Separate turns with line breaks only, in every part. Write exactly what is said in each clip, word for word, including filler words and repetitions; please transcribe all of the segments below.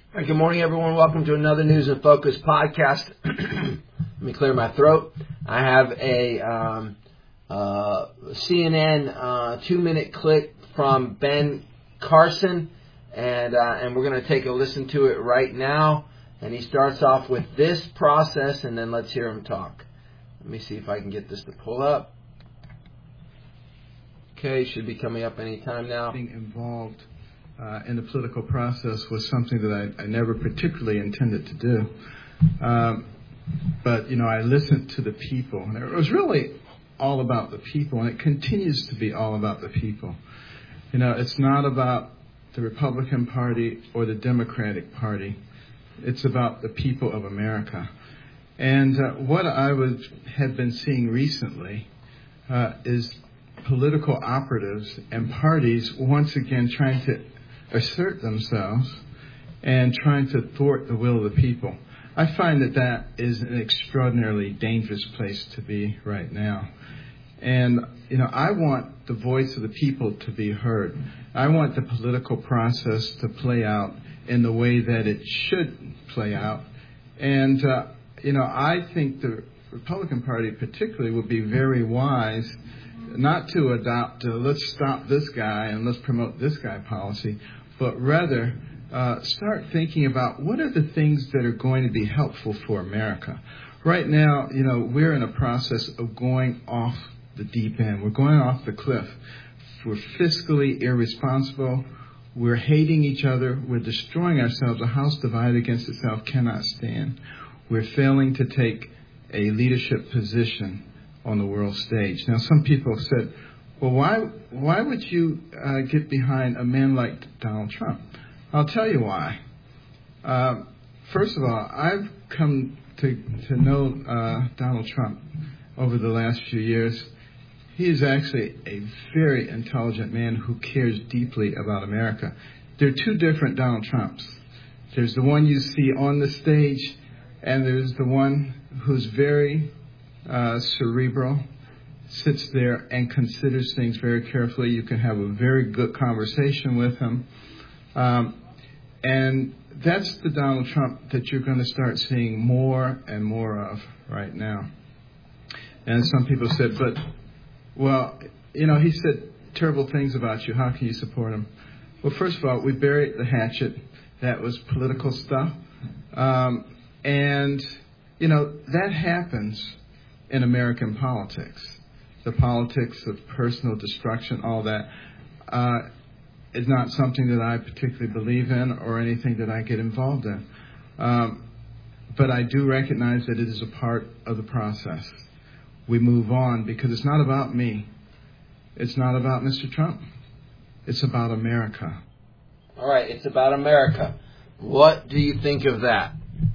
All right, good morning, everyone. Welcome to another News in Focus podcast. Let me clear my throat. I have a um, uh, C N N uh, two-minute clip from Ben Carson, and uh, and we're going to take a listen to it right now. And he starts off with this process, and then let's hear him talk. Let me see if I can get this to pull up. Okay, should be coming up any time now.
Being involved uh, in the political process was something that I, I never particularly intended to do. Um, but, you know, I listened to the people. And it was really all about the people, and it continues to be all about the people. You know, it's not about the Republican Party or the Democratic Party. It's about the people of America. And uh, what I was, had been seeing recently uh, is political operatives and parties once again trying to assert themselves and trying to thwart the will of the people. I find that that is an extraordinarily dangerous place to be right now. And, you know, I want the voice of the people to be heard. I want the political process to play out in the way that it should play out. And, uh, you know, I think the Republican Party particularly would be very wise not to adopt, uh, let's stop this guy and let's promote this guy policy, but rather uh, start thinking about what are the things that are going to be helpful for America. Right now, you know, we're in a process of going off the deep end. We're going off the cliff. We're fiscally irresponsible. We're hating each other. We're destroying ourselves. A house divided against itself cannot stand. We're failing to take a leadership position on the world stage. Now, some people have said, well, why why would you uh, get behind a man like Donald Trump? I'll tell you why. Uh, first of all, I've come to, to know uh, Donald Trump over the last few years. He is actually a very intelligent man who cares deeply about America. There are two different Donald Trumps. There's the one you see on the stage, and there's the one who's very uh, cerebral, sits there and considers things very carefully. You can have a very good conversation with him. Um, and that's the Donald Trump that you're going to start seeing more and more of right now. And some people said, but, well, you know, he said terrible things about you. How can you support him? Well, first of all, we buried the hatchet. That was political stuff. Um, and, you know, that happens in American politics. The politics of personal destruction, all that, uh, is not something that I particularly believe in or anything that I get involved in. Um, but I do recognize that it is a part of the process. We move on because it's not about me. It's not about Mister Trump. It's about America.
All right, it's about America. What do you think of that?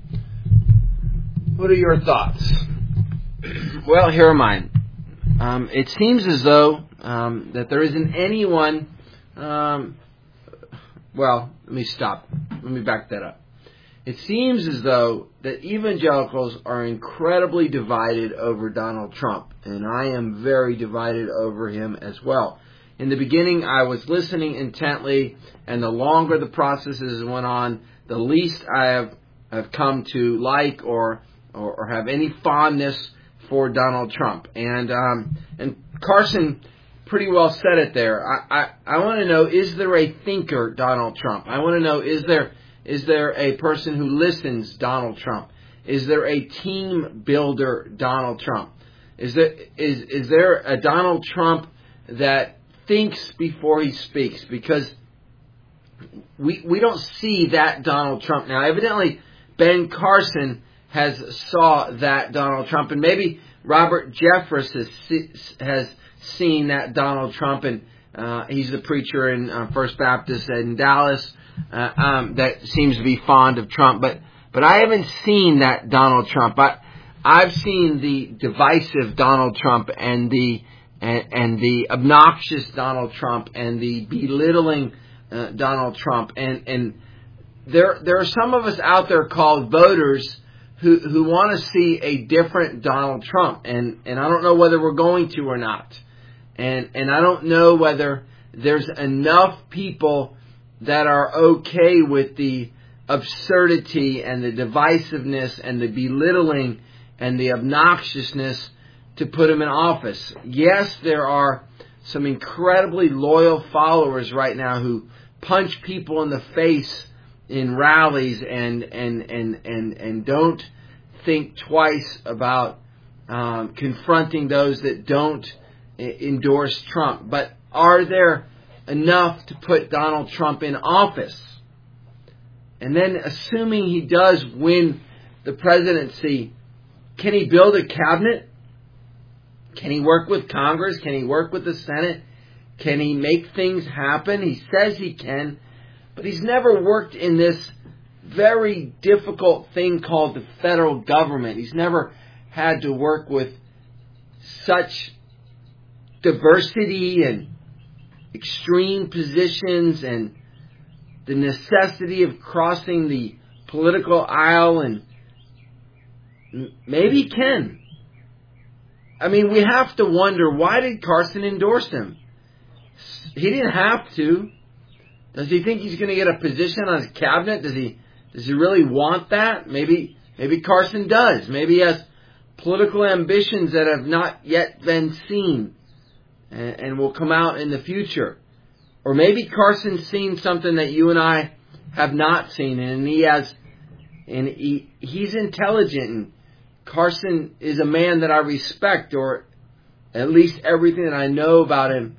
What are your thoughts?
Well, here are mine. Um, it seems as though um, that there isn't anyone... Um, well, let me stop. Let me back that up. It seems as though that evangelicals are incredibly divided over Donald Trump, and I am very divided over him as well. In the beginning, I was listening intently, and the longer the processes went on, the least I have, have come to like or, or or have any fondness for Donald Trump. And um, and Carson pretty well said it there. I, I, I want to know, is there a thinker, Donald Trump? I want to know, is there is there a person who listens, Donald Trump? Is there a team builder, Donald Trump? Is there is is there a Donald Trump that thinks before he speaks? Because we we don't see that Donald Trump now. Evidently, Ben Carson has saw that Donald Trump, and maybe Robert Jeffress has has seen that Donald Trump, and uh, he's the preacher in uh, First Baptist in Dallas uh, um, that seems to be fond of Trump. But but I haven't seen that Donald Trump. I I've seen the divisive Donald Trump and the and, and the obnoxious Donald Trump and the belittling uh, Donald Trump, and and there there are some of us out there called voters who who want to see a different Donald Trump, and and I don't know whether we're going to or not, and and I don't know whether there's enough people that are okay with the absurdity and the divisiveness and the belittling and the obnoxiousness to put him in office. Yes, there are some incredibly loyal followers right now who punch people in the face in rallies and and and and, and don't think twice about um, confronting those that don't endorse Trump. But are there enough to put Donald Trump in office? And then, assuming he does win the presidency, can he build a cabinet? Can he work with Congress? Can he work with the Senate? Can he make things happen? He says he can, but he's never worked in this very difficult thing called the federal government. He's never had to work with such diversity and extreme positions and the necessity of crossing the political aisle, and maybe he can. I mean, we have to wonder, why did Carson endorse him? He didn't have to. Does he think he's going to get a position on his cabinet? Does he does he really want that? Maybe maybe Carson does. Maybe he has political ambitions that have not yet been seen and, and will come out in the future. Or maybe Carson's seen something that you and I have not seen, and he has, and he he's intelligent. And Carson is a man that I respect, or at least everything that I know about him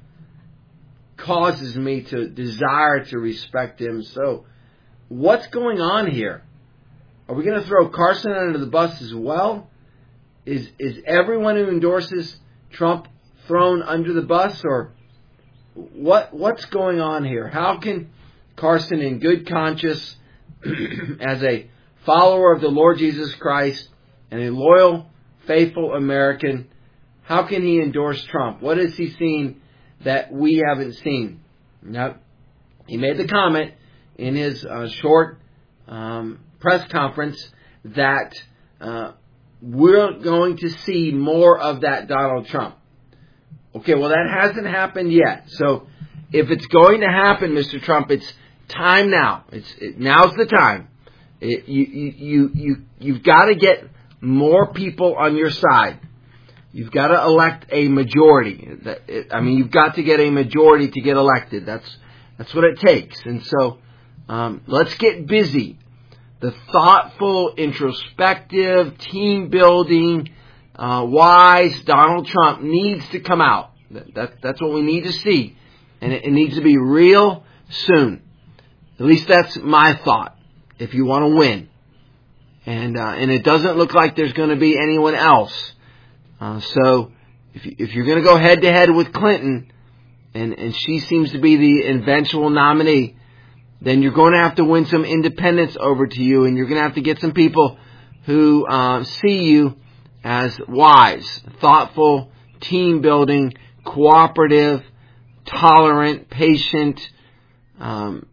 causes me to desire to respect him. So, what's going on here? Are we going to throw Carson under the bus as well? Is is everyone who endorses Trump thrown under the bus, or what? What's going on here? How can Carson, in good conscience, as a follower of the Lord Jesus Christ and a loyal, faithful American, how can he endorse Trump? What has he seen that we haven't seen? Now, he made the comment in his uh, short um, press conference that uh, we're going to see more of that Donald Trump. Okay, well, that hasn't happened yet. So, if it's going to happen, Mister Trump, it's time now. It's it, now's the time. It, you you you you you've got to get more people on your side. You've got to elect a majority. I mean, you've got to get a majority to get elected. That's that's what it takes. And so, um, let's get busy. The thoughtful, introspective, team-building, uh, wise Donald Trump needs to come out. That, that, that's what we need to see. And it, it needs to be real soon. At least that's my thought, if you want to win. And uh, and it doesn't look like there's going to be anyone else. Uh, so if, you, if you're going to go head-to-head with Clinton, and, and she seems to be the eventual nominee, then you're going to have to win some independents over to you, and you're going to have to get some people who uh, see you as wise, thoughtful, team-building, cooperative, tolerant, patient um,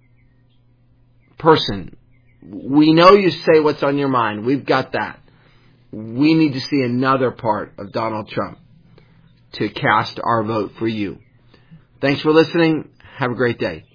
person. We know you say what's on your mind. We've got that. We need to see another part of Donald Trump to cast our vote for you. Thanks for listening. Have a great day.